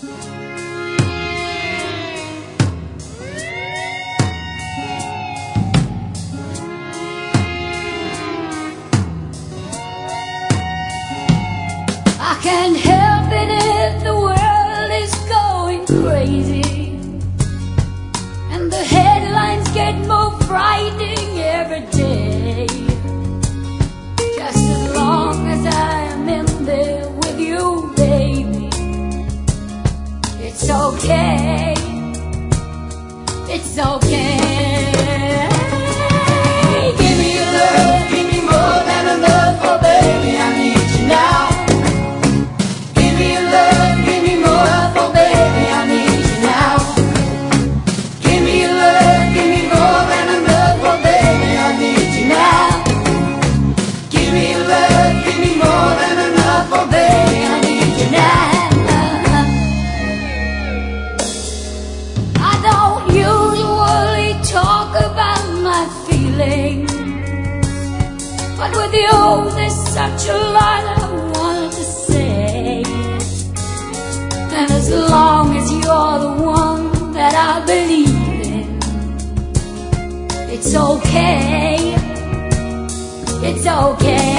I can't help it if the world is going crazy, and the headlines get more frightening every day. Just as long as I am in there with you, baby, it's okay, it's okay. Give me your love, give me more than enough, oh baby, I need you now. Give me your love, give me more, oh baby, I need you now. Give me your love, give me more than enough, oh baby, I need you now. Give me your love, give me more than enough, oh baby, I need you now. I don't usually talk about my feelings, but with you there's such a lot I want to say. And as long as you're the one that I believe in, it's okay, it's okay.